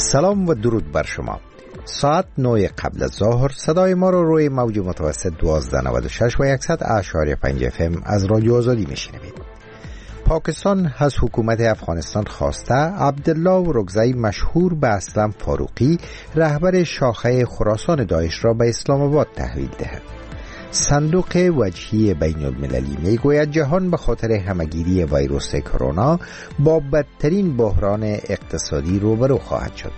سلام و درود بر شما. ساعت 9 قبل از ظهر صدای ما رو روی موج متوسط 1296 و 100.5 FM از رادیو آزادی میشنوید. پاکستان از حکومت افغانستان خواسته عبدالله رکزی مشهور به اسلم فاروقی رهبر شاخه خراسان داعش را به اسلام آباد تحویل دهد. صندوق وجهی بین المللی میگوید جهان به خاطر همگیری ویروس کرونا با بدترین بحران اقتصادی روبرو خواهد شد.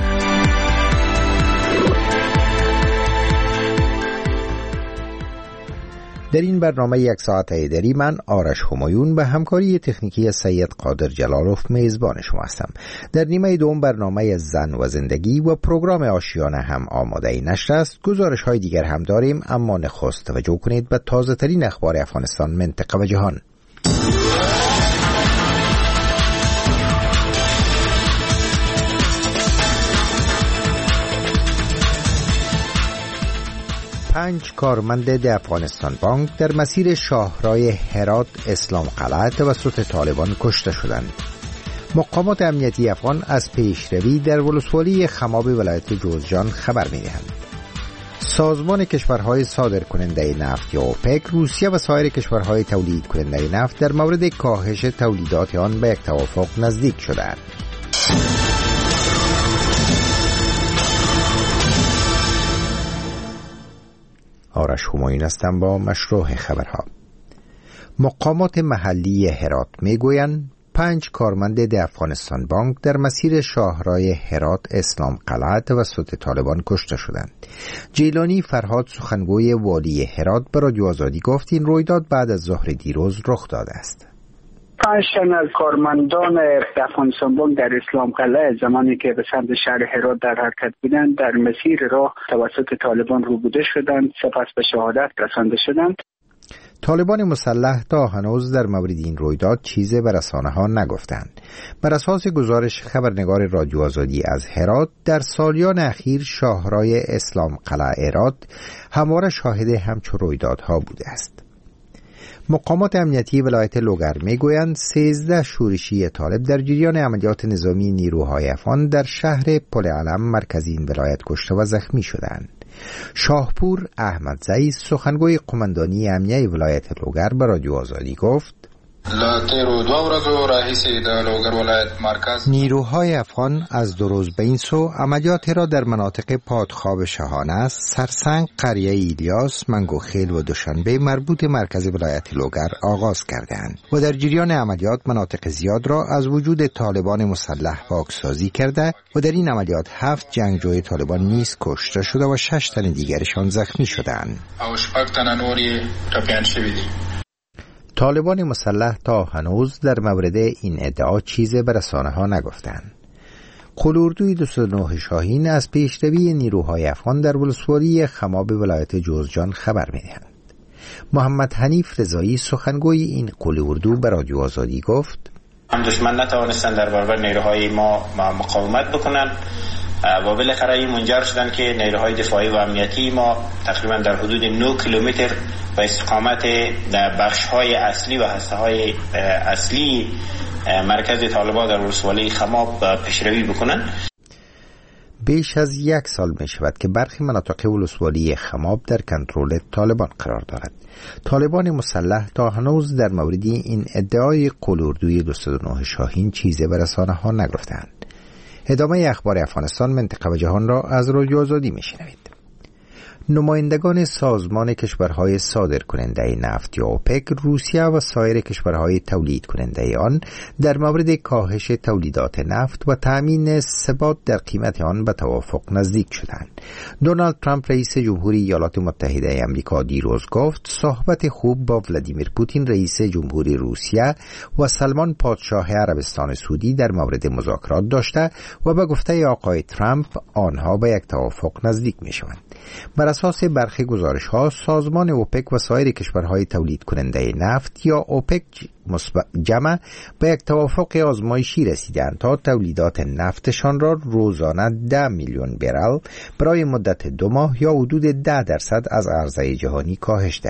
در این برنامه یک ساعته دری من آرش همایون به همکاری تکنیکی سید قادر جلالوف میزبان شما هستم. در نیمه دوم برنامه زن و زندگی و پروگرام آشیانه هم آماده نشر است. گزارش های دیگر هم داریم، اما نخست توجه کنید به تازه ترین اخبار افغانستان، منطقه و جهان. پنج کارمند افغانستان بانک در مسیر شاهراه هرات اسلام قلعه توسط طالبان کشته شدند. مقامات امنیتی افغان از پیشروی در ولسوالی خماب ولایت جوزجان خبر می‌دهند. سازمان کشورهای صادر کننده نفت یا اوپک، روسیه و سایر کشورهای تولید کننده نفت در مورد کاهش تولیدات آن به یک توافق نزدیک شدند. آرش همایون هستم با مشروع خبرها. مقامات محلی هرات میگویند 5 کارمند افغانستان بانک در مسیر شاهراه هرات اسلام قلعه توسط طالبان کشته شدند. جیلانی فرهاد سخنگوی والی هرات به رادیو آزادی گفت این رویداد بعد از ظهر دیروز رخ داده است. 5 تن از کارمندان افغانستان بانک در اسلام قلعه زمانی که به سمت شهر هرات در حرکت بودند در مسیر راه توسط طالبان روبوده شدند، سپس به شهادت رسانده شدند. طالبان مسلح تا هنوز در مورد این رویداد چیزی به رسانه‌ها نگفتند. بر اساس گزارش خبرنگار رادیو آزادی از هرات، در سالیان اخیر شاهراه اسلام قلعه هرات همواره شاهد همچون رویدادها بوده است. مقامات امنیتی ولایت لوگر میگویند 13 شورشی طالب در جریان عملیات نظامی نیروهای افغان در شهر پل علم مرکزی این ولایت کشته و زخمی شدند. شاهپور احمدزی سخنگوی قماندانی امنیه ولایت لوگر به رادیو آزادی گفت نیروهای افغان از 2 روز به این سو عملیاتی را در مناطق پادخواب شهانه، سرسنگ، قریه ایلیاس، منگوخیل و دوشنبه مربوط مرکز ولایت لوگر آغاز کردند و در جریان عملیات مناطق زیاد را از وجود طالبان مسلح پاکسازی کرده و در این عملیات 7 جنگجوی طالبان نیز کشته شده و 6 تن دیگرشان زخمی شدند. طالبان مسلح تا هنوز در مورد این ادعا چیزی به رسانه‌ها نگفتند. قلاردوی 209 شاهین از پیشروی نیروهای افغان در ولسوالی خماب ولایت جوزجان خبر می‌دهند. محمد حنیف رضایی سخنگوی این قلاردو به رادیو آزادی گفت دشمن نتوانستند در برابر نیروهای ما مقاومت بکنند و بالاخره این منجر شدن که نیروهای دفاعی و امنیتی ما تقریبا در حدود 9 کیلومتر به استقامت بخش‌های اصلی و هسته‌های اصلی مرکز طالبان در ولسوالی خماب پیشروی بکنند. بیش از 1 سال می شود که برخی مناطق ولسوالی خماب در کنترل طالبان قرار دارد. طالبان مسلح تا هنوز در مورد این ادعای قلاردوی 209 شاهین چیزی به رسانه‌ها نگفتند. ادامه اخبار افغانستان، منطقه و جهان را از رادیو آزادی میشنوید. نمایندگان سازمان کشورهای صادر کننده نفت یا اوپک، روسیه و سایر کشورهای تولید کننده آن در مورد کاهش تولیدات نفت و تأمین ثبات در قیمت آن به توافق نزدیک شدند. دونالد ترامپ رئیس جمهوری ایالات متحده آمریکا دیروز گفت صحبت خوب با ولادیمیر پوتین رئیس جمهوری روسیه و سلمان پادشاه عربستان سعودی در مورد مذاکرات داشته و به گفته آقای ترامپ آنها به یک توافق نزدیک می‌شوند. بر اساس برخی گزارش‌ها سازمان اوپک و سایر کشورهای تولید کننده نفت یا اوپک جمع به یک توافق آزمایشی رسیدند تا تولیدات نفتشان را روزانه 10 میلیون برل برای مدت 2 ماه یا حدود 10% از عرضه جهانی کاهش دهند.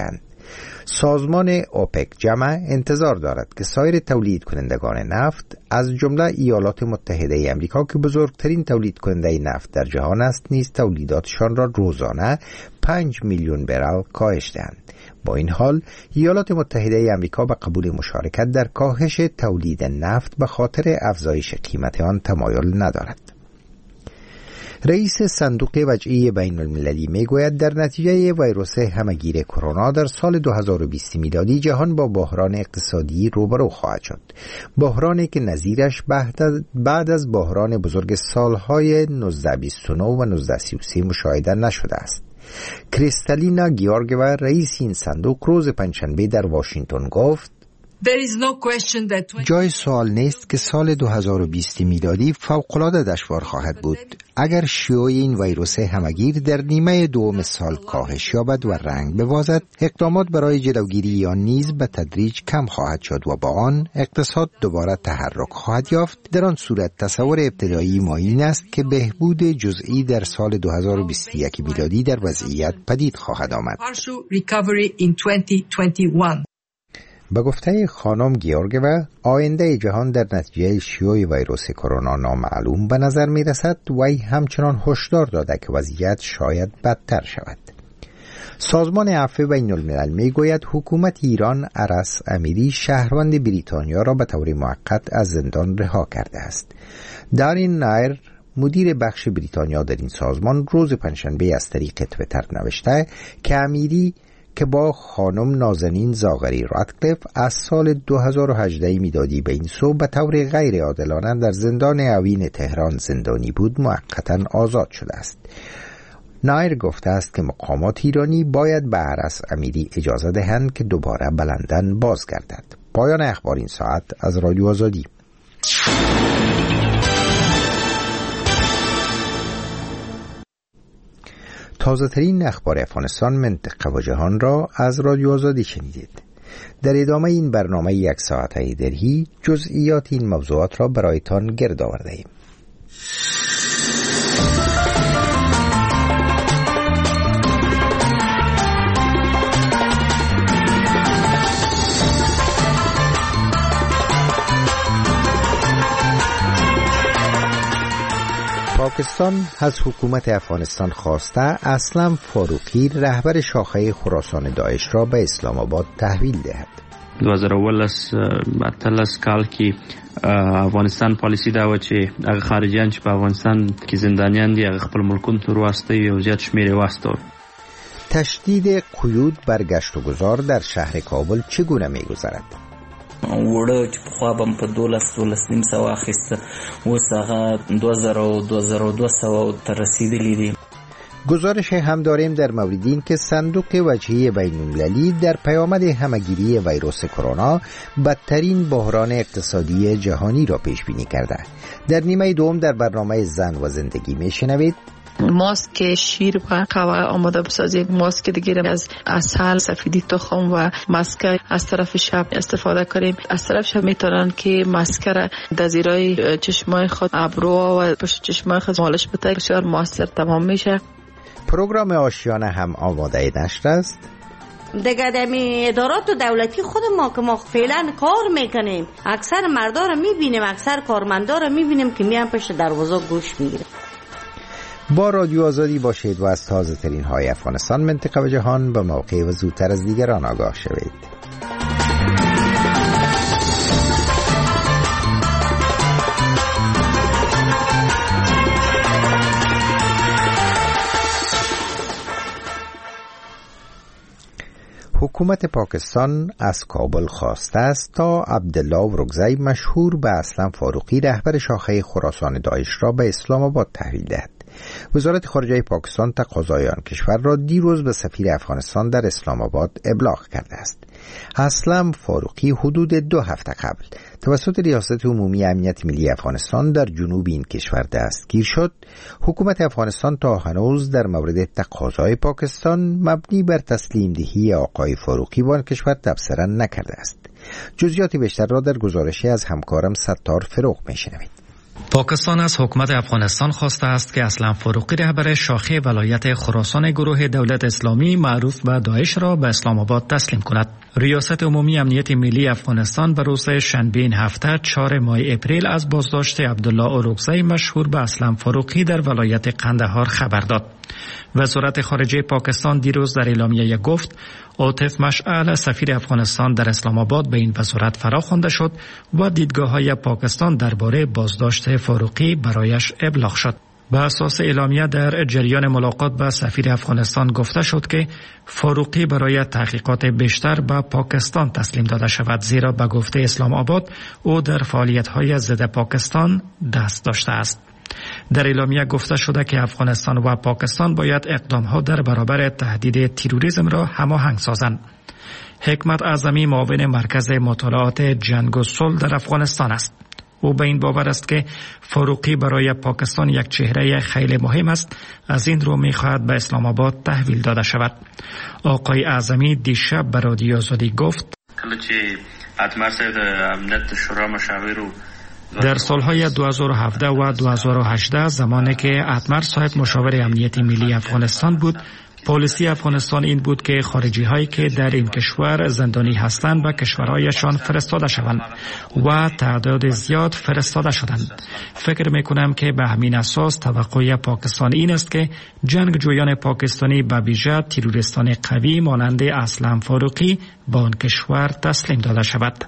سازمان اوپک جمع انتظار دارد که سایر تولید کنندگان نفت از جمله ایالات متحده آمریکا که بزرگترین تولید کننده نفت در جهان است نیز تولیداتشان را روزانه 5 میلیون برل کاهش دهند. با این حال ایالات متحده آمریکا به قبول مشارکت در کاهش تولید نفت به خاطر افزایش قیمت آن تمایل ندارد. رئیس صندوق وجهی بین المللی می گوید در نتیجه ویروس همگیر کرونا در سال 2020 میلادی جهان با بحران اقتصادی روبرو خواهد شد. بحرانی که نظیرش بعد از بحران بزرگ سالهای 1929 و 1933 مشاهده نشده است. کریستالینا گیورگیوا رئیس این صندوق روز پنجشنبه در واشنگتن گفت: جای سوال نیست که سال 2020 میلادی فوق‌العاده دشوار خواهد بود. اگر شیوع این ویروس همگیر در نیمه دوم سال کاهش یابد و رنگ ببازد، اقدامات برای جلوگیری آن نیز به تدریج کم خواهد شد و با آن اقتصاد دوباره تحرک خواهد یافت. در آن صورت تصور ابتدایی ما این است که بهبود جزئی در سال 2021 میلادی در وضعیت پدید خواهد آمد. به گفته خانم گیورگیوا، آینده جهان در نتیجه شیوع ویروس کرونا نامعلوم به نظر می رسد و وی همچنان هشدار داده که وضعیت شاید بدتر شود. سازمان عفو بین الملل می گوید حکومت ایران ارس امیری شهروند بریتانیا را به طور موقت از زندان رها کرده است. دارین نایر مدیر بخش بریتانیا در این سازمان روز پنجشنبه از طریق توییتر نوشته که امیری که با خانم نازنین زاغری راتکلیف از سال 2018 میلادی به این سو به طور غیر عادلانه در زندان اوین تهران زندانی بود موقتا آزاد شده است. نایر گفته است که مقامات ایرانی باید به ارس امیری اجازه دهند که دوباره به لندن بازگردد. پایان اخبار این ساعت از رادیو آزادی. تازه ترین اخبار افغانستان، منطقه و جهان را از رادیو آزادی شنیدید. در ادامه این برنامه یک ساعته درهی جزئیات این موضوعات را برایتان گرد آورده ایم. پاکستان از حکومت افغانستان خواسته اسلم فاروقی رهبر شاخه خراسان داعش را به اسلام آباد تحویل دهد. 2018 کال کې افغانستان پالیسی دا و چې هغه خارجيان چې په افغانستان کې زندانیان دي هغه خپل ملکونو ته واستوي او زیات شمیر واستو. تشدید قیود بر گشت و گذار در شهر کابل چگونه می‌گذرد؟ وړه چې خو به په 12 اخیسته اوس هغه 2200 ته رسیدلی دي. گزارش هم داریم در مورد این که صندوق وجهی بین المللی در پیامد همگیری ویروس کرونا بدترین بحران اقتصادی جهانی را پیش بینی کرده. در نیمه دوم در برنامه زن و زندگی میشنوید ماسک شیر و قهوه آماده بسازید. ماسک دیگه از عسل، سفیدی تخم و ماسک از طرف شب استفاده کنیم. از طرف شب میتونن که ماسک را در زیرای چشمای خود، ابرو و پشت چشمای خود مالش بده، بسیار موثر تمام میشه. پروگرام آشیانه هم آماده نشر است. دیگه دمی ادارات دولتی خود ما که ما فعلا کار میکنیم، اکثر مردا رو میبینیم، اکثر کارمندا رو میبینیم که میان پشت دروازه گوش میگیرن. با رادیو آزادی باشید و از تازه ترین های افغانستان، منطقه و جهان به موقع و زودتر از دیگران آگاه شوید. حکومت پاکستان از کابل خواسته است تا عبدالله اورکزی مشهور به اسلم فاروقی رهبر شاخه خراسان داعش را به اسلام آباد تحویل دهد. وزارت خارجه پاکستان تقاضای آن کشور را دیروز به سفیر افغانستان در اسلام آباد ابلاغ کرده است. اسلم فاروقی حدود 2 هفته قبل توسط ریاست عمومی امنیت ملی افغانستان در جنوب این کشور دستگیر شد. حکومت افغانستان تا هنوز در مورد تقاضای پاکستان مبنی بر تسلیم دهی آقای فاروقی به آن کشور تبصره نکرده است. جزئیات بیشتر را در گزارشی از همکارم ستار فروغ میشنوید. پاکستان از حکومت افغانستان خواسته است که اسلم فاروقی رهبر شاخه ولایت خراسان گروه دولت اسلامی معروف به داعش را به اسلام آباد تسلیم کند. ریاست عمومی امنیت ملی افغانستان به روز شنبه این هفته 4 ماه اپریل از بازداشت عبدالله اورکزی مشهور به اسلم فاروقی در ولایت قندهار خبر داد. وزارت خارجه پاکستان دیروز در اعلامیه گفت عاطف مشعل سفیر افغانستان در اسلام آباد به این وزارت فراخوانده شد و دیدگاه‌های پاکستان درباره بازداشت فاروقی برایش ابلاغ شد. به اساس اعلامیه در جریان ملاقات با سفیر افغانستان گفته شد که فاروقی برای تحقیقات بیشتر به پاکستان تسلیم داده شود، زیرا به گفته اسلام آباد او در فعالیت‌های ضد پاکستان دست داشته است. در اعلامیه گفته شده که افغانستان و پاکستان باید اقدام‌ها در برابر تهدید تروریسم را هماهنگ سازند. حکمت اعظمی معاون مرکز مطالعات جنگ و صلح در افغانستان است. او به این باور است که فاروقی برای پاکستان یک چهره خیلی مهم است، از این رو می‌خواهد به اسلام آباد تحویل داده شود. آقای اعظمی دیشب به رادیو آزادی گفت در سالهای 2017 و 2018 زمانی که اتمر صاحب مشاور امنیت ملی افغانستان بود، پالیسی افغانستان این بود که خارجی هایی که در این کشور زندانی هستند به کشورهایشان فرستاده شوند و تعداد زیاد فرستاده شدند. فکر میکنم که به همین اساس توقع پاکستان این است که جنگجویان پاکستانی به ویژه تروریستان قوی مانند اسلم فاروقی به آن کشور تسلیم داده شود.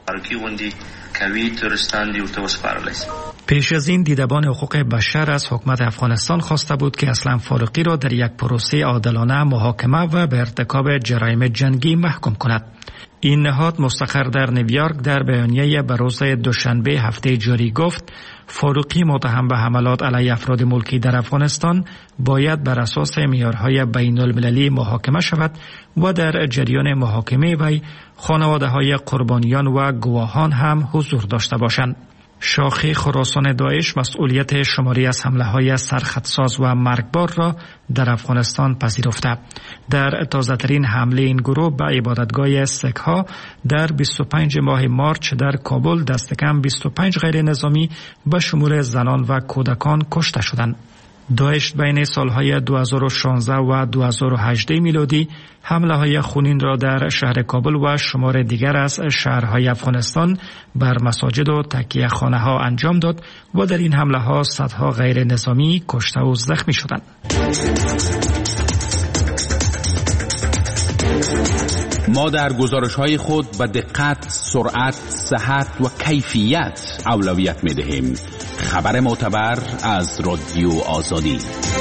پیش از این دیدبان حقوق بشر از حکومت افغانستان خواسته بود که اسلم فاروقی را در یک پروسه عادلانه محاکمه و به ارتکاب جرایم جنگی محکوم کند. این نهاد مستقر در نیویورک در بیانیه به روز دوشنبه هفته جاری گفت فاروقی متهم به حملات علیه افراد ملکی در افغانستان باید بر اساس معیارهای بین المللی محاکمه شود و در جریان محاکمه وی خانواده‌های قربانیان و گواهان هم حضور داشته باشند. شاخه خراسان داعش مسئولیت شماری از حمله‌های سرخطساز و مرگبار را در افغانستان پذیرفته. در تازه‌ترین حمله این گروه به عبادتگاه سک‌ها در 25 ماه مارچ در کابل دست کم 25 غیر نظامی به شمول زنان و کودکان کشته شدند. داعش بین سالهای 2016 و 2018 میلادی حمله‌های خونین را در شهر کابل و شمار دیگر از شهرهای افغانستان بر مساجد و تکیه خانه‌ها انجام داد و در این حمله‌ها صدها غیر نظامی کشته و زخمی شدند. ما در گزارش‌های خود به دقت، سرعت، صحت و کیفیت اولویت می‌دهیم. خبر معتبر از رادیو آزادی.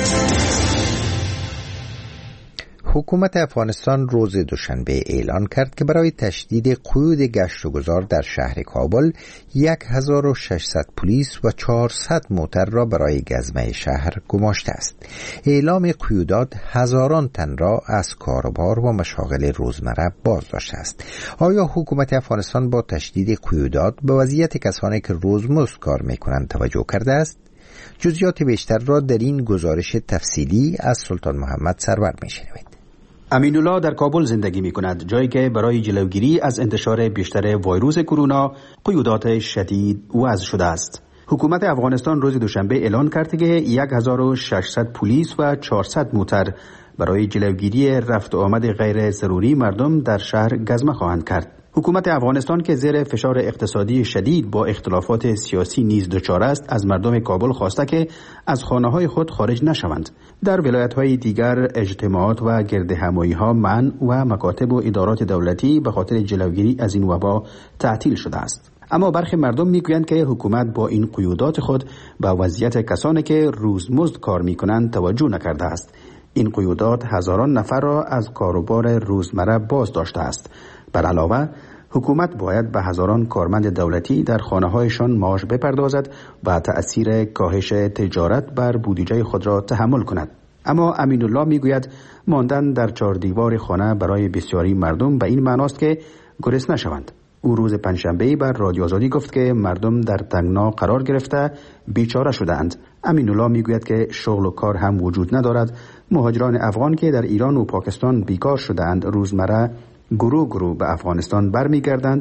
حکومت افغانستان روز دوشنبه اعلان کرد که برای تشدید قیود گشت و گذار در شهر کابل 1600 پلیس و 400 موتر را برای گزمه شهر گماشته است. اعلام قیودات هزاران تن را از کاروبار و مشاغل روزمره باز داشته است. آیا حکومت افغانستان با تشدید قیودات به وضعیت کسانی که روزمزد کار می‌کنند توجه کرده است؟ جزئیات بیشتر را در این گزارش تفصیلی از سلطان محمد سرور می‌شنوید. امین‌الله در کابل زندگی می‌کند، جایی که برای جلوگیری از انتشار بیشتر ویروس کرونا قیودات شدید وضع شده است. حکومت افغانستان روز دوشنبه اعلان کرد که 1600 پلیس و 400 موتر برای جلوگیری رفت و آمد غیر ضروری مردم در شهر گزمه خواهند کرد. حکومت افغانستان که زیر فشار اقتصادی شدید با اختلافات سیاسی نیز دچار است، از مردم کابل خواسته که از خانه‌های خود خارج نشوند. در ولایت‌های دیگر اجتماعات و گردهمایی‌ها منع و مکاتب و ادارات دولتی به خاطر جلوگیری از این وبا تعطیل شده است. اما برخی مردم میگویند که حکومت با این قیودات خود به وضعیت کسانی که روزمزد کار می‌کنند توجه نکرده است. این قیودات هزاران نفر را از کاروبار روزمره باز داشته است. بر علاوه حکومت باید به هزاران کارمند دولتی در خانه‌هایشان معاش بپردازد و تأثیر کاهش تجارت بر بودجه خود را تحمل کند. اما امین‌الله میگوید ماندن در چهار دیوار خانه برای بسیاری مردم به این معناست که گرسنه شوند. او روز پنجشنبه بر رادیو آزادی گفت که مردم در تنگنا قرار گرفته بیچاره شدند. امین‌الله میگوید که شغل و کار هم وجود ندارد. مهاجران افغان که در ایران و پاکستان بیکار شدند روزمره گروه به افغانستان برمیگردند.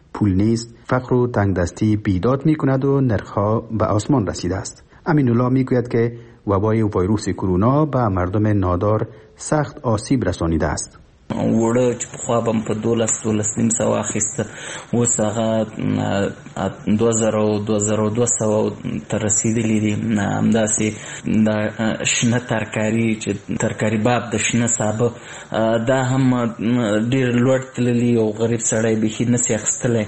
پول نیست، فقر و تنگدستی بیداد می کند و نرخ‌ها به آسمان رسیده است. امین الله می گوید که وبای ویروس کرونا به مردم نادار سخت آسیب رسانیده است. وړه چې په خوا بم په 12 اخیسته اوس هغه 2200 ته رسیدلی دي. همداسې د شنه ترکاري چې ترکاري باب د شنه سابه دا هم ډېر لوړ تللی او غریب سړی بیخي نسي اخیستلی.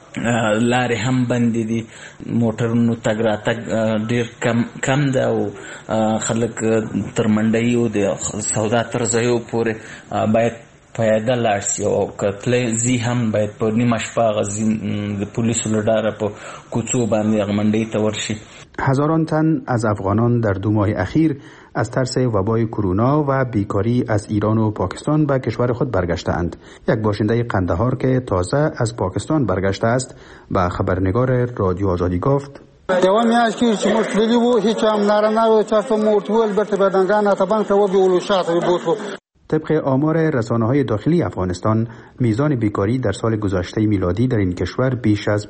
لارې هم بندې دي، موټرونو تګ راتګ ډېر کم ده او خلک تر منډیو د سودا تر ځایو پورې باید پیاده لاړ شي او کتلې زی هم باید په نیمه شپه غزي د پولیسو له ډاره په کوڅو باندې غمنډۍ ته ورشي. هزاران تن از افغانان در 2 ماه اخیر از ترس وبای کرونا و بیکاری از ایران و پاکستان به کشور خود برگشتند. یک باشنده قندهار که تازه از پاکستان برگشته است به خبرنگار رادیو آزادی گفت: یوه میاشت کې چې موږ تللي وو هیڅ هم نارینه و چا څه مو ورته وویل بیرته بدنګان اتبان ته وبیولو شاته بوتلو. طبق آمار رسانه‌های داخلی افغانستان میزان بیکاری در سال گذشته میلادی در این کشور بیش از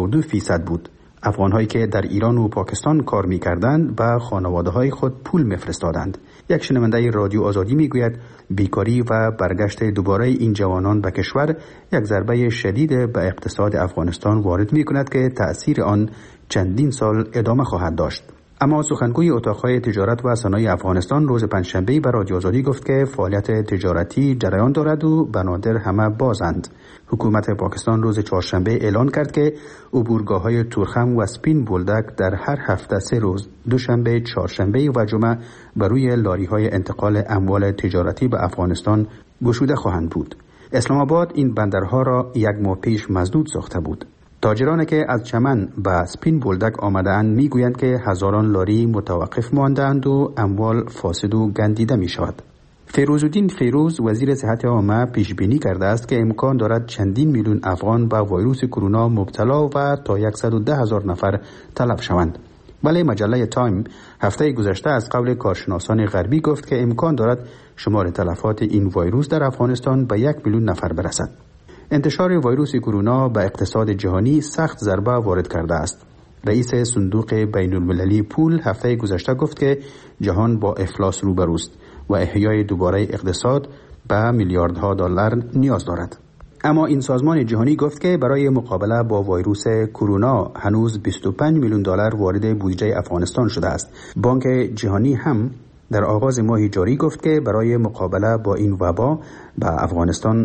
52% بود. افغان‌هایی که در ایران و پاکستان کار می‌کردند به خانواده‌های خود پول می‌فرستادند. یک شنونده رادیو آزادی می‌گوید بیکاری و برگشت دوباره این جوانان به کشور یک ضربه شدید به اقتصاد افغانستان وارد می‌کند که تأثیر آن چندین سال ادامه خواهد داشت. اما سخنگوی اتاق‌های تجارت و صنایع افغانستان روز پنجشنبه به رادیو آزادی گفت که فعالیت تجارتی جریان دارد و بنادر همه بازند. حکومت پاکستان روز چهارشنبه اعلان کرد که عبورگاه‌های تورخم و سپین بولدک در هر هفته 3 روز، دوشنبه، چهارشنبه و جمعه بر روی لاری‌های انتقال اموال تجارتی به افغانستان گشوده خواهند بود. اسلام آباد این بندرها را 1 ماه پیش مسدود ساخته بود. تاجرانی که از چمن به سپین بولدک آمده‌اند میگویند که هزاران لاری متوقف ماندند و اموال فاسد و گندیده می شود. فیروزالدین فیروز وزیر صحت عامه پیش بینی کرده است که امکان دارد چندین میلیون افغان به ویروس کرونا مبتلا و تا 110,000 نفر تلف شوند. ولی مجله تایم هفته گذشته از قول کارشناسان غربی گفت که امکان دارد شمار تلفات این ویروس در افغانستان به 1 میلیون نفر برسد. انتشار ویروس کرونا به اقتصاد جهانی سخت ضربه وارد کرده است. رئیس صندوق بین المللی پول هفته گذشته گفت که جهان با افلاس روبروست و احیای دوباره اقتصاد به میلیاردها دلار نیاز دارد. اما این سازمان جهانی گفت که برای مقابله با ویروس کرونا هنوز 25 میلیون دلار وارد بودجه افغانستان شده است. بانک جهانی هم در آغاز ماه جاری گفت که برای مقابله با این وبا به افغانستان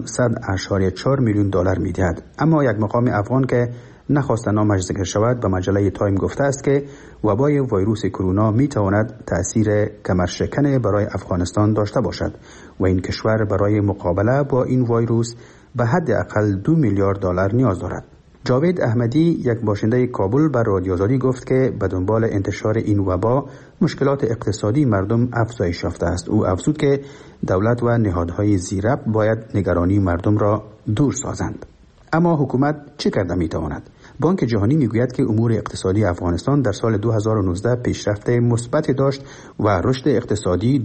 100.4 میلیون دلار می‌دهد. اما یک مقام افغان که نخواست نامش ذکر شود به مجله تایم گفته است که وبای ویروس کرونا می‌تواند تأثیر کمرشکن برای افغانستان داشته باشد و این کشور برای مقابله با این ویروس به حداقل 2 میلیارد دلار نیاز دارد. جاوید احمدی یک باشنده کابل بر رادیو آزادی گفت که به دنبال انتشار این وبا مشکلات اقتصادی مردم افزایش یافته است. او افزود که دولت و نهادهای ذی‌ربط باید نگرانی مردم را دور سازند. اما حکومت چه کرده میتواند؟ بانک جهانی میگوید که امور اقتصادی افغانستان در سال 2019 پیشرفت مثبت داشت و رشد اقتصادی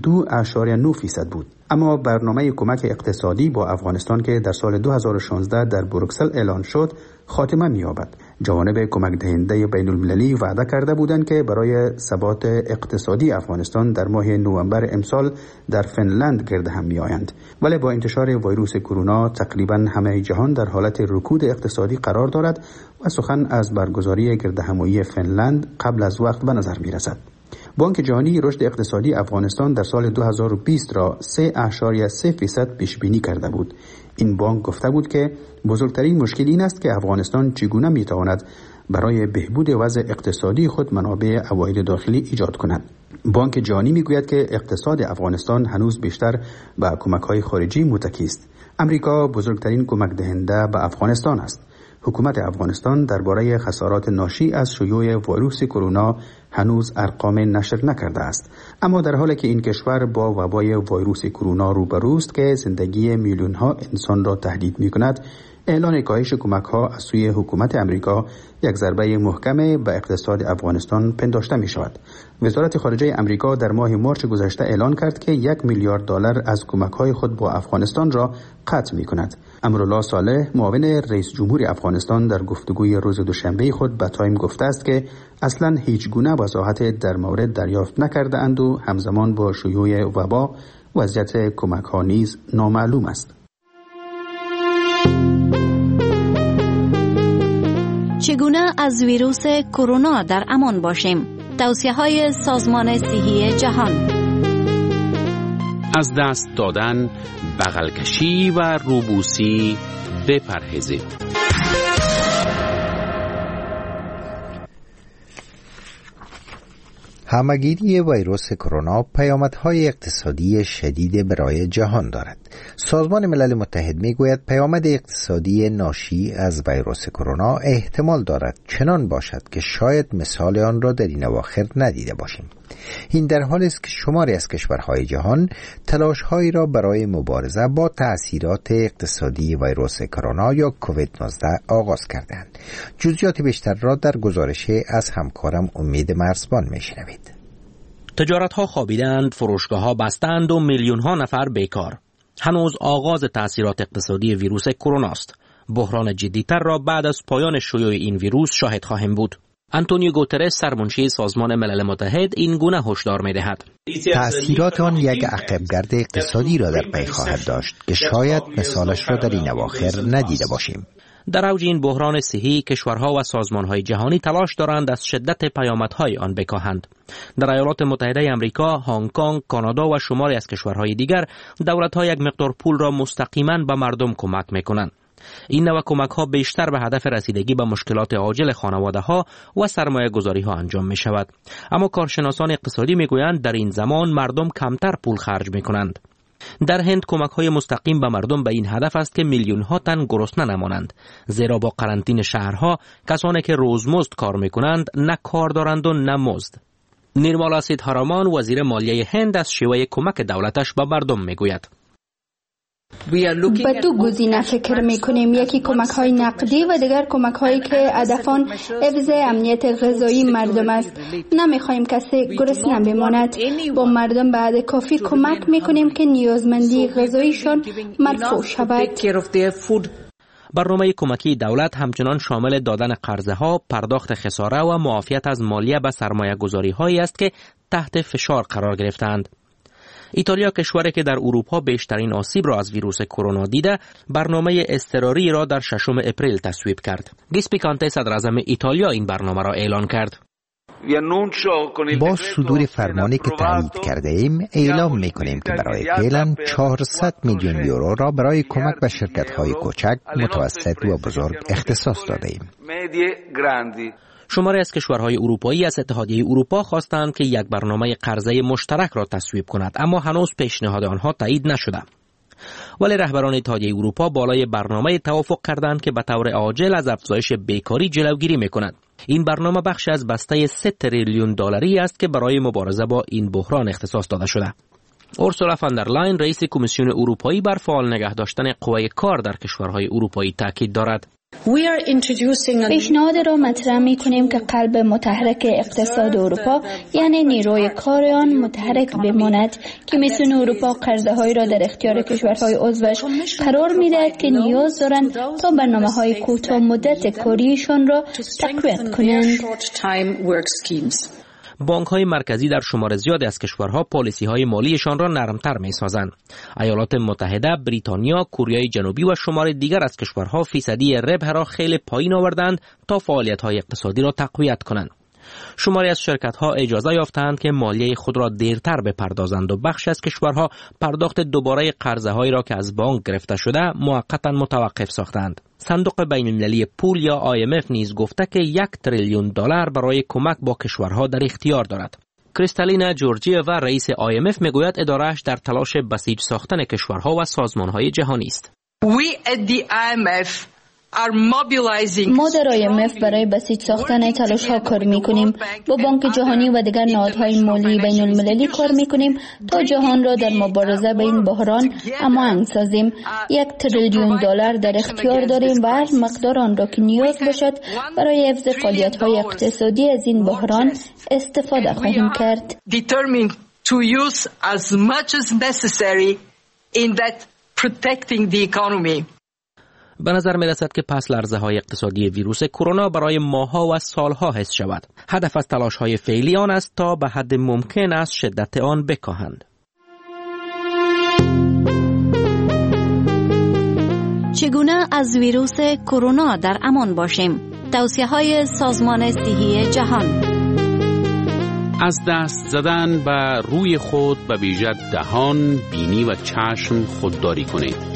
2.9% بود. اما برنامه کمک اقتصادی با افغانستان که در سال 2016 در بروکسل اعلان شد خاتمه می‌یابد. جوانب کمک دهنده بین المللی وعده کرده بودند که برای ثبات اقتصادی افغانستان در ماه نوامبر امسال در فنلند گرد هم می‌آیند. ولی با انتشار ویروس کرونا تقریبا همه جهان در حالت رکود اقتصادی قرار دارد و سخن از برگزاری گردهمایی فنلند قبل از وقت به نظر می‌رسد. بانک جهانی رشد اقتصادی افغانستان در سال 2020 را 3.3% پیش بینی کرده بود. این بانک گفته بود که بزرگترین مشکل این است که افغانستان چگونه میتواند برای بهبود وضع اقتصادی خود منابع عواید داخلی ایجاد کند. بانک جهانی میگوید که اقتصاد افغانستان هنوز بیشتر به کمک‌های خارجی متکی است. امریکا بزرگترین کمک دهنده به افغانستان است. حکومت افغانستان درباره خسارات ناشی از شیوع ویروس کرونا هنوز ارقام نشر نکرده است. اما در حالی که این کشور با وبای ویروس کرونا روبروست که زندگی میلیون‌ها انسان را تهدید می‌کند، اعلان کاهش کمک‌ها از سوی حکومت امریکا یک ضربه محکم به اقتصاد افغانستان پنداشته می شود. وزارت خارجه امریکا در ماه مارس گذشته اعلان کرد که $1 میلیارد از کمک‌های خود با افغانستان را قطع می کند. امرالله صالح معاون رئیس جمهور افغانستان در گفتگوی روز دوشنبه خود به تایم گفته است که اصلاً هیچ گونه وضاحت در مورد دریافت نکرده اند و همزمان با شیوع وبا وضعیت کمک‌ها نیز نامعلوم است. چگونه از ویروس کرونا در امان باشیم؟ توصیه‌های سازمان صحی جهان. از دست دادن، بغل کشی و روبوسی بپرهیزید. همه‌گیری ویروس کرونا پیامدهای اقتصادی شدید برای جهان دارد. سازمان ملل متحد میگوید پیامد اقتصادی ناشی از ویروس کرونا احتمال دارد چنان باشد که شاید مثال آن را در این اواخر ندیده باشیم. این در حالی است که شماری از کشورهای جهان تلاش‌هایی را برای مبارزه با تأثیرات اقتصادی ویروس کرونا یا کووید 19 آغاز کردند. جزئیات بیشتر را در گزارش از همکارم امید مرزبان میشنوید. تجارت‌ها خوابیدند، فروشگاه‌ها بستند و میلیون‌ها نفر بیکار. هنوز آغاز تأثیرات اقتصادی ویروس کرونا است. بحران جدی‌تر را بعد از پایان شیوع این ویروس شاهد خواهیم بود. آنتونیو گوترس سرمنشی سازمان ملل متحد این گونه هشدار می‌دهد. تأثیرات آن یک عقب‌گرد اقتصادی را در پی خواهد داشت که شاید مثالش را در این اواخر ندیده باشیم. در اوج این بحران صحی کشورها و سازمان‌های جهانی تلاش دارند از شدت پیامدهای آن بکاهند. در ایالات متحده آمریکا، هنگ کنگ، کانادا و شماری از کشورهای دیگر دولت‌ها یک مقدار پول را مستقیما به مردم کمک می‌کنند. این نوع کمک‌ها بیشتر به هدف رسیدگی به مشکلات عاجل خانواده‌ها و سرمایه‌گذاری‌ها انجام می‌شود. اما کارشناسان اقتصادی می‌گویند در این زمان مردم کمتر پول خرج می‌کنند. در هند کمک‌های مستقیم به مردم به این هدف است که میلیون‌ها تن گرسنه نمانند، زیرا با قرنطینه شهرها کسانی که روزمزد کار می‌کنند نه کار دارند و نه مزد. نیرمالا سیدهارامان وزیر مالیه هند از شیوه کمک دولتش به مردم می‌گوید: به دو گزینه فکر میکنیم، یکی کمک های نقدی و دیگر کمک هایی که هدف آن حفظ امنیت غذایی مردم است. نمیخواهیم کسی گرسنه بماند. با مردم به حد کافی کمک میکنیم که نیازمندی غذاییشان مرفوع شود. برنامه کمکی دولت همچنان شامل دادن قرضه ها، پرداخت خساره و معافیت از مالیه به سرمایه گذاری هایی است که تحت فشار قرار گرفتند. ایتالیا، کشوری که در اروپا بیشترین آسیب را از ویروس کرونا دیده، برنامه اضطراری را در 6 اپریل تصویب کرد. گیسپی کانته، صدر اعظم ایتالیا، این برنامه را اعلان کرد. با صدور فرمانی که تایید کرده ایم اعلام میکنیم که برای فعلا 400 میلیون یورو را برای کمک به شرکت‌های کوچک، متوسط و بزرگ اختصاص داده ایم. شماری از کشورهای اروپایی از اتحادیه اروپا خواستند که یک برنامه قرضه مشترک را تصویب کند، اما هنوز پیشنهاد آنها تایید نشده. ولی رهبران اتحادیه اروپا بالای برنامه توافق کردند که به طور عاجل از افزایش بیکاری جلوگیری می‌کند. این برنامه بخش از بسته 3 تریلیون دلاری است که برای مبارزه با این بحران اختصاص داده شده. اورسولا فاندرلاین، رئیس کمیسیون اروپایی، بر فعال نگه داشتن قوه کار در کشورهای اروپایی تاکید دارد. پیشنهاد را مطرح می‌کنیم که قلب متحرک اقتصاد اروپا یعنی نیروی کار آن متحرک بماند. کمیسیون اروپا قرضه‌هایی را در اختیار کشورهای عضوش قرار می‌دهد که نیاز دارند تا برنامه‌های کوتاه مدت کاریشان را تقویت کنند. بانک‌های مرکزی در شمار زیادی از کشورها پالیسی‌های مالیشان را نرمتر می‌سازند. ایالات متحده، بریتانیا، کره جنوبی و شمار دیگر از کشورها فیصدی ربح را خیلی پایین آوردند تا فعالیت‌های اقتصادی را تقویت کنند. شماری از شرکت‌ها اجازه یافتند که مالیه خود را دیرتر بپردازند و بخش از کشورها پرداخت دوباره قرضه‌هایی را که از بانک گرفته شده موقتا متوقف ساختند. صندوق بین‌المللی پول یا IMF نیز گفته که 1 تریلیون دلار برای کمک با کشورها در اختیار دارد. کریستالینا جورجیوا، رئیس IMF، میگوید اداره‌اش در تلاش بسیج ساختن کشورها و سازمان‌های جهانی است. ما در IMF برای بسیج ساختن تلاش ها کار میکنیم. با بانک جهانی و دیگر نهادهای مالی بین المللی کار میکنیم تا جهان را در مبارزه با این بحران هماهنگ سازیم. $1 تریلیون در اختیار داریم و هر مقدار آن را که نیاز باشد برای حفظ فعالیت های اقتصادی از این بحران استفاده خواهیم کرد. به نظر می رسد که پس لرزه های اقتصادی ویروس کرونا برای ماه‌ها و سالها حس شود. هدف از تلاش های فعلی آن است تا به حد ممکن از شدت آن بکاهند. چگونه از ویروس کرونا در امان باشیم؟ توصیه‌های سازمان صحی جهان. از دست زدن به روی خود به ویژه دهان، بینی و چشم خودداری کنید.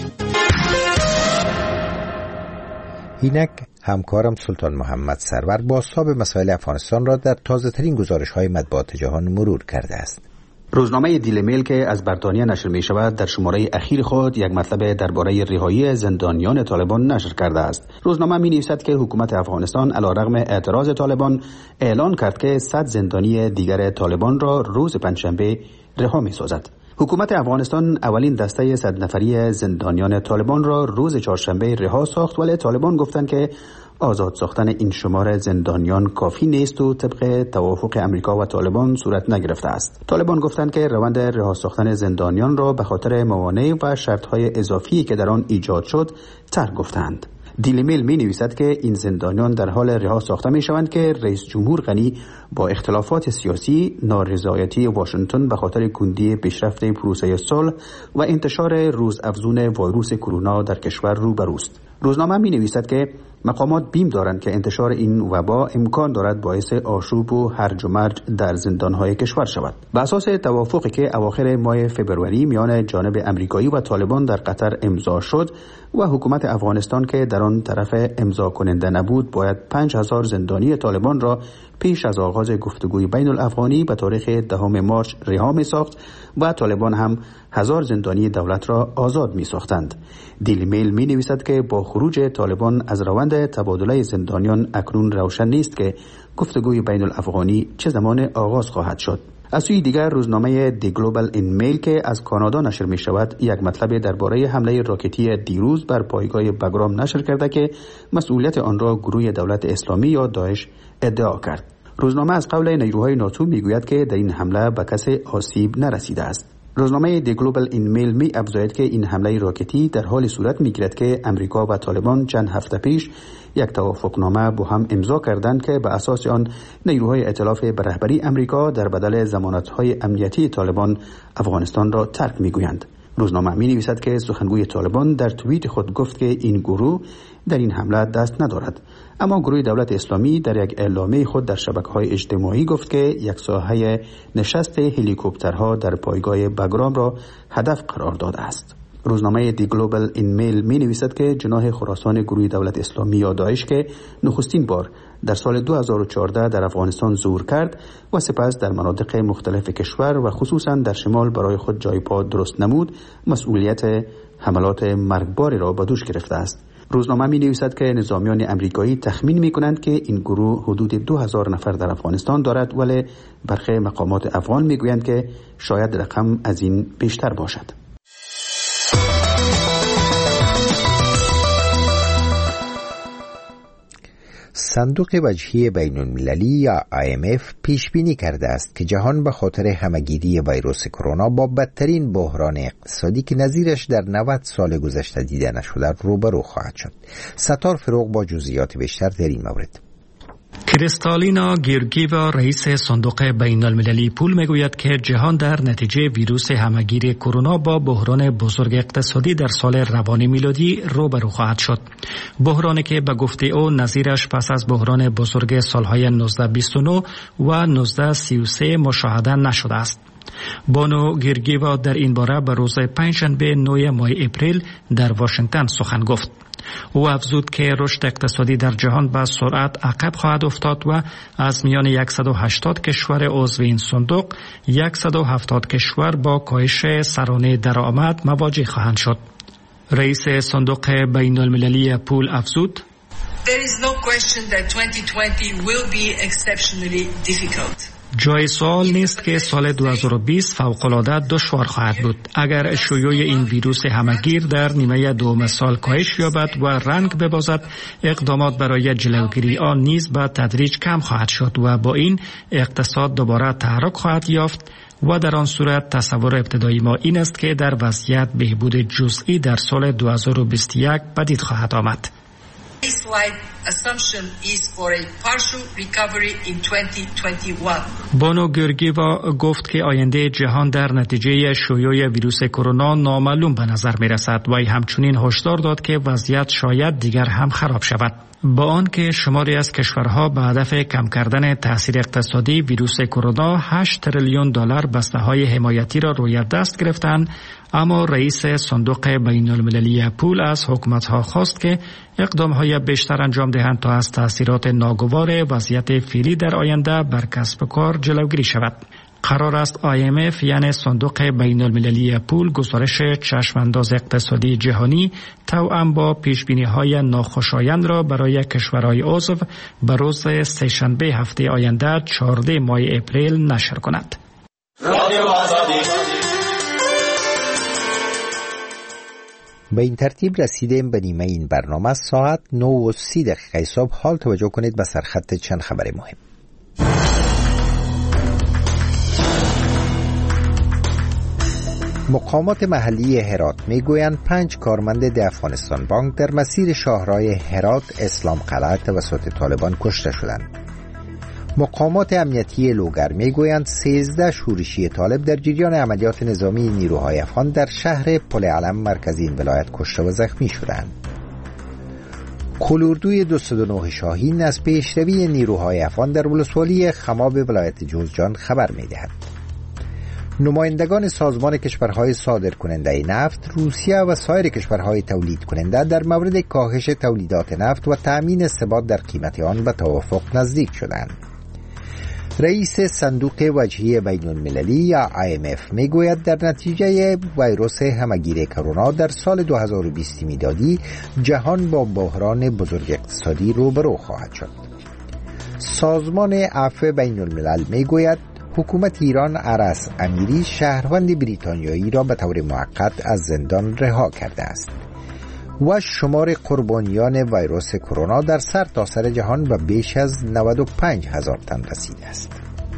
اینک همکارم سلطان محمد سرور بازتاب مسائل افغانستان را در تازه ترین گزارش های مطبوعات جهان مرور کرده است. روزنامه دیلی میل که از بریتانیا نشر می شود در شماره اخیر خود یک مطلب درباره رهایی زندانیان طالبان نشر کرده است. روزنامه می نویسد که حکومت افغانستان علیرغم اعتراض طالبان اعلان کرد که 100 زندانی دیگر طالبان را روز پنجشنبه رها می سازد. حکومت افغانستان اولین دسته 100 نفری زندانیان طالبان را روز چهارشنبه رها ساخت، ولی طالبان گفتند که آزاد ساختن این شمار زندانیان کافی نیست و طبق توافق امریکا و طالبان صورت نگرفته است. طالبان گفتند که روند رها ساختن زندانیان را به خاطر موانع و شرط‌های اضافی که در آن ایجاد شد ترک گفتند. دیلی میل می نویسد که این زندانیان در حال رها ساخته می شوند که رئیس جمهور غنی با اختلافات سیاسی، نارضایتی واشنگتن به خاطر کندی پیشرفت پروسه صلح و انتشار روزافزون ویروس کرونا در کشور روبروست. روزنامه می نویسد که مقامات بیم دارند که انتشار این وبا امکان دارد باعث آشوب و هرج و مرج در زندانهای کشور شود. به اساس توافقی که اواخر ماه فوریه میان جانب امریکایی و طالبان در قطر امضا شد و حکومت افغانستان که در آن طرف امضا کننده نبود، باید 5000 زندانی طالبان را پیش از آغاز گفتگوی بین الافغانی به تاریخ 10 مارس رها می ساخت و طالبان هم 1000 زندانی دولت را آزاد می ساختند. دیلی میل می نویسد که با خروج طالبان از روند تبادله زندانیان اکنون روشن نیست که گفتگوی بین الافغانی چه زمان آغاز خواهد شد. از سوی دیگر روزنامه دی گلوبال این میل که از کانادا نشر می شود یک مطلب درباره حمله راکتی دیروز بر پایگاه بگرام نشر کرده که مسئولیت آن را گروه دولت اسلامی یا داعش ادعا کرد. روزنامه از قول نیروهای ناتو می گوید که در این حمله به کسی آسیب نرسیده است. روزنامه دی گلوبال این میل می افزاید که این حمله راکتی در حال صورت می گیرد که امریکا و طالبان چند هفته پیش یک توافقنامه با هم امضا کردند که به اساس آن نیروهای ائتلاف به رهبری امریکا در بدل ضمانت‌های امنیتی طالبان افغانستان را ترک می‌گویند. روزنامه می‌نویسد که سخنگوی طالبان در توییت خود گفت که این گروه در این حمله دست ندارد، اما گروه دولت اسلامی در یک اعلامیه خود در شبکه‌های اجتماعی گفت که یک ساحه نشست هلیکوپترها در پایگاه بگرام را هدف قرار داده است. روزنامه دی گلوبال این میل می نویسد که جناح خراسان گروه دولت اسلامی یا داعش که نخستین بار در سال 2014 در افغانستان ظهور کرد و سپس در مناطق مختلف کشور و خصوصا در شمال برای خود جای پا درست نمود، مسئولیت حملات مرگباری را به دوش گرفته است. روزنامه می نویسد که نظامیان امریکایی تخمین می کنند که این گروه حدود 2000 نفر در افغانستان دارد، ولی برخی مقامات افغان می گویند که شاید رقم از این بیشتر باشد. صندوق وجهی بین المللی یا IMF پیش بینی کرده است که جهان به خاطر همه‌گیری ویروس کرونا با بدترین بحران اقتصادی که نظیرش در 90 سال گذشته دیده نشده روبرو خواهد شد. ستار فروغ با جزئیات بیشتر در این مورد. کریستالینا گیورگیوا رئیس صندوق بین المللی پول میگوید که جهان در نتیجه ویروس همه‌گیر کرونا با بحران بزرگ اقتصادی در سال روان میلادی روبرو خواهد شد. بحرانی که به گفته او نظیرش پس از بحران بزرگ سالهای 1929 و 1933 مشاهده نشده است. بانو گیورگیوا در این باره به روز پنجشنبه 9 ماه اپریل در واشنگتن سخن گفت. او افزود که رشد اقتصادی در جهان به سرعت عقب خواهد افتاد و از میان 180 کشور عضو این صندوق 170 کشور با کاهش سرانه درآمد مواجه خواهند شد. رئیس صندوق بین المللی پول افزود: There is no question that 2020 will be exceptionally difficult. جای سوال نیست که سال 2020 فوق‌العاده دشوار خواهد بود. اگر شیوع این ویروس همه‌گیر در نیمه دوم سال کاهش یابد و رنگ ببازد، اقدامات برای جلوگیری آن نیز به تدریج کم خواهد شد و با این اقتصاد دوباره تحرک خواهد یافت و در آن صورت تصور ابتدایی ما این است که در وضعیت بهبود جزئی در سال 2021 پدید خواهد آمد. بانو گیورگیوا گفت که آینده جهان در نتیجه شیوع ویروس کرونا نامعلوم به نظر می رسد و همچنین هشدار داد که وضعیت شاید دیگر هم خراب شود. با آنکه شماری از کشورها به هدف کم کردن تاثیر اقتصادی ویروس کرونا 8 تریلیون دلار بسته‌های حمایتی را روی دست گرفتند، اما رئیس صندوق بین المللی پول از حکومت‌ها خواست که اقدام‌های بیشتر انجام دهند تا از تاثیرات ناگوار وضعیت فعلی در آینده بر کسب و کار جلوگیری شود. قرار است IMF یعنی صندوق بین المللی پول گزارش چشمانداز اقتصادی جهانی توأم با پیشبینی‌های ناخوشایند را برای کشورهای عضو به روز سه‌شنبه هفته آینده 14 ماه اپریل نشر کند. به این ترتیب رسیدیم به نیمه این برنامه. ساعت 9:30 صبح. حال توجه کنید به سرخط چند خبر مهم. مقامات محلی هرات میگویند 5 کارمند ده افغانستان بانک در مسیر شاهراه هرات اسلام قلعه توسط طالبان کشته شدند. مقامات امنیتی لوگر میگویند 13 شورشی طالب در جریان عملیات نظامی نیروهای افغان در شهر پل علم مرکزی این ولایت کشته و زخمی شدند. کلوردوی 209 شاهین از پیشروی نیروهای افغان در ولسوالی خماب ولایت جوزجان خبر میدهد. نمایندگان سازمان کشورهای صادرکننده نفت، روسیه و سایر کشورهای تولید کننده در مورد کاهش تولیدات نفت و تأمین ثبات در قیمت آن به توافق نزدیک شدند. رئیس صندوق وجهی بین المللی یا IMF میگوید در نتیجه ویروس همه‌گیر کرونا در سال 2020 میلادی جهان با بحران بزرگ اقتصادی روبرو خواهد شد. سازمان عفو بین الملل میگوید حکومت ایران عرس امیری شهروند بریتانیایی را به طور موقت از زندان رها کرده است و شمار قربانیان ویروس کرونا در سرتاسر جهان به بیش از 95,000 تن رسیده است.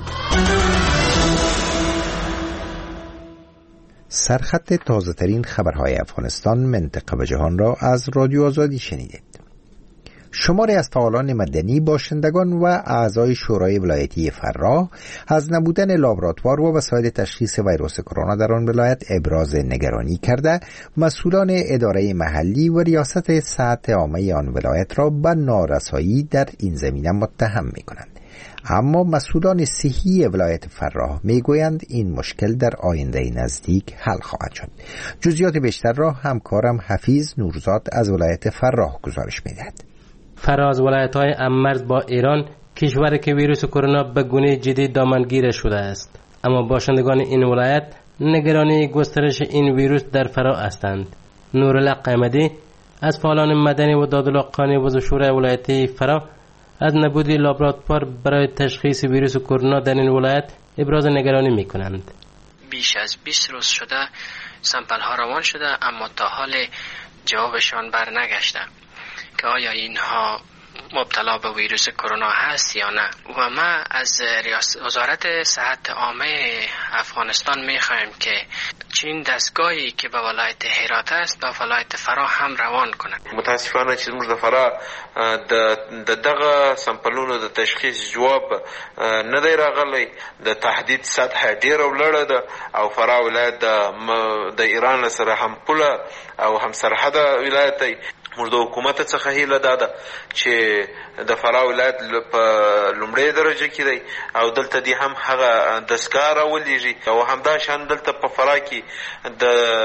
سرخط تازه ترین خبرهای افغانستان، منطقه و جهان را از رادیو آزادی شنیدید. شماری از فعالان مدنی، باشندگان و اعضای شورای ولایتی فراه از نبودن لابراتوار و وسایل تشخیص ویروس کرونا در آن ولایت ابراز نگرانی کرده مسئولان اداره محلی و ریاست صحت عامه آن ولایت را به نارسایی در این زمینه متهم می‌کنند. اما مسئولان صحی ولایت فراه میگویند این مشکل در آینده نزدیک حل خواهد شد. جزئیات بیشتر را همکارم حفیظ نورزاد از ولایت فراه گزارش می‌دهد. فراه از ولایت‌های هم‌مرز با ایران کشوری که ویروس کرونا به گونه جدی دامنگیر شده است، اما باشندگان این ولایت نگرانی گسترش این ویروس در فراه هستند. نورالله قیمدی از فعالان مدنی و دادالحقانی و شورای ولایتی فراه از نبود لابراتوار برای تشخیص ویروس کرونا در این ولایت ابراز نگرانی می‌کنند. بیش از 20 روز شده سامپل‌ها روان شده، اما تا حال جوابشان برنگشته که آیا اینها مبتلا به ویروس کرونا هست یا نه. و ما از وزارت صحت عامه افغانستان میخوایم که چین دستگاهی که به ولایت هرات است به ولایت فراه هم روان کنند. متاسفانه چې موږ د فراه د دغه سمپلونو د تشخیص جواب نه دی راغلی. د تحدید سطح ډیره لوړه ده او فراه ولایت د ایران سره هم پوله او هم سرحد ولایت دی. موږ د حکومت څخه هیله ده چې د فراه ولایت په لومړۍ درجه کې دی او دلته دی هم هغه دستګاه راولېږي او همدا شان دلته په فراه کې د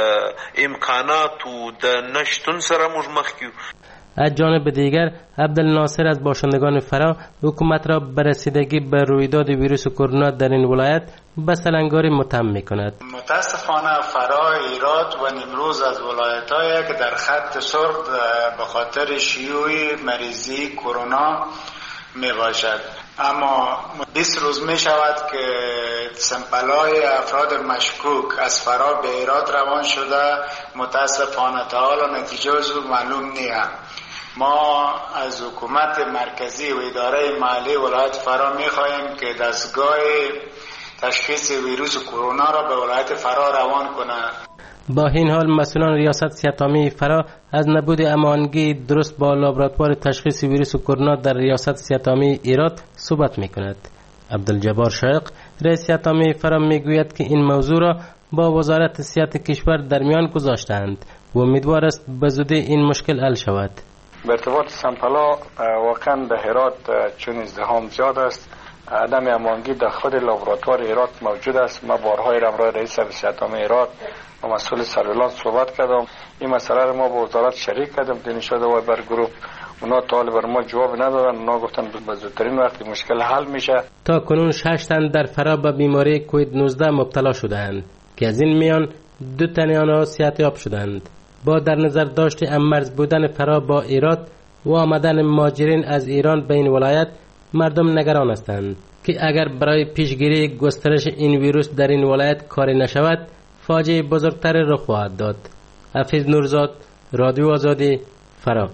امکاناتو د نشتون سره موږ مخ کیو. از جانب دیگر عبدالناصر از باشندگان فراه حکومت را به رسیدگی به رویداد ویروس کرونا در این ولایت به سلنگاری متهم می‌کند. متاسفانه فراه ایراد هرات و نیمروز از ولایت‌هایی که در خط سرخ به خاطر شیوع مریضی کرونا می باشد. اما 20 روز می شود که سمپل‌های افراد مشکوک از فرا به هرات روان شده، متاسفانه تا حالا نتیجه معلوم نیست. ما از حکومت مرکزی و اداره محلی ولایت فرا می خواهیم که دستگاه تشخیص ویروس کرونا را به ولایت فرا روان کنند. با این حال مسئولان ریاست صحت‌عامه فرا از نبود امانگی درست با لابراتوار تشخیص ویروس کرونا در ریاست صحت‌عامه هرات صحبت می‌کند. عبدالجبار شایق رئیس صحت‌عامه فرا میگوید که این موضوع را با وزارت صحت کشور در میان گذاشتند و امیدوار است به زودی این مشکل حل شود. به ارتباط سمپل‌ها واقعا در هرات چون ازدحام زیاد است، عدم امانگی در خود لابراتوار هرات موجود است. ما بارهای را رئیس صحت‌عامه هرات و مسئول سرویلانس صحبت کردم. این مسئله را ما با وزارت شریک کردم، دین شده و بر گروه اونا تا بر ما جواب ندادن. اونا گفتن به زودترین وقت مشکل حل میشه. تا کنون 6 تن در فرا به بیماری کووید 19 مبتلا شدند که از این میان 2 تن آنها صحتیاب شدند. با در نظر داشت امرز بودن فرا با هرات و آمدن مهاجرین از ایران به این ولایت، مردم نگران هستند که اگر برای پیشگیری گسترش این ویروس در این ولایت کاری نشود، فاجعه بزرگتر رخ خواهد داد. حفیظ نورزاد، رادیو آزادی، فرا.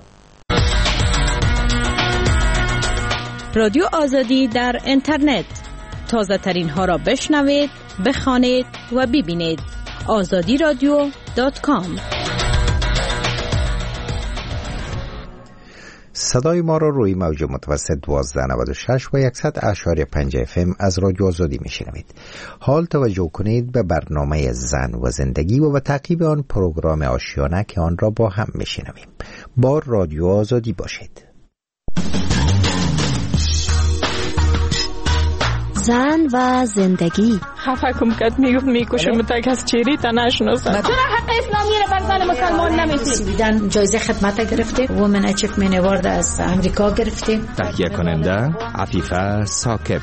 رادیو آزادی در اینترنت، تازه ترین ها را بشنوید، بخوانید و ببینید. azadiradio.com. صدای ما را روی موج متوسط 1296 و 100.5 FM از رادیو آزادی میشنوید. حال توجه کنید به برنامه زن و زندگی و به تعقیب آن پروگرام آشیانه که آن را با هم میشنویم. با رادیو آزادی باشید. زن و زندگی. خفکم کد میکشم تا کس چیری تا نشناسم. چرا حق اسلامی را بر زن مسلمان نمیدید؟ جایزه خدمت گرفته، وومن اچیومنت اوارد از امریکا گرفته. تهیه کننده عفیفه ثاقب.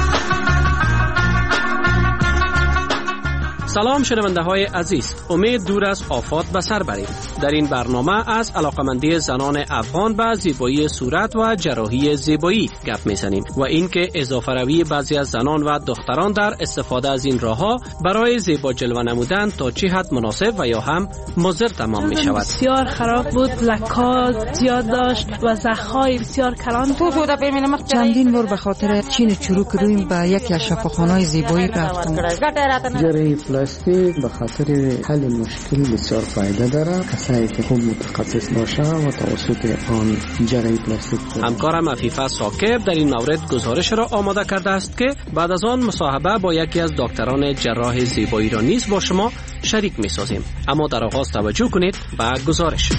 سلام شنونده های عزیز، امید دور از آفات به سر برید. در این برنامه از علاقمندی زنان افغان به زیبایی صورت و جراحی زیبایی گپ میزنیم و اینکه اضافه روی بعضی از زنان و دختران در استفاده از این راهها برای زیبا جلوه نمودن تا چه حد مناسب و یا هم مضر تمام می شود. بسیار خراب بود، لکات زیاد داشت و زخم‌های بسیار کلان. چندین بار به خاطر چین چروک رویم به یکی از شفاخانه‌های زیبایی رفتم. جراحی پلاستیک به خاطر حل مشکل بسیار فایده داره. کسایی که خوب متخصص باشه و توسط آن جراحی پلاستیک. همکارم عفیفه ثاقب در این مورد گزارش را آماده کرده است که بعد از آن مصاحبه با یکی از دکتران جراح زیبایی را نیز با شما شریک می سازیم. اما در آغاز توجه کنید به گزارش.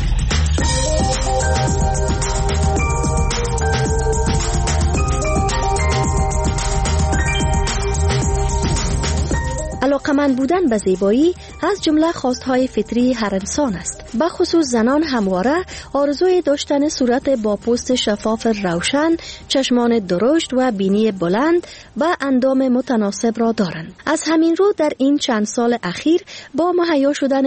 علاقمند بودن به زیبایی از جمله خواستهای فطری هر انسان است. به خصوص زنان همواره آرزوی داشتن صورت با پوست شفاف روشن، چشمان درشت و بینی بلند و اندام متناسب را دارند. از همین رو در این چند سال اخیر با مهیا شدن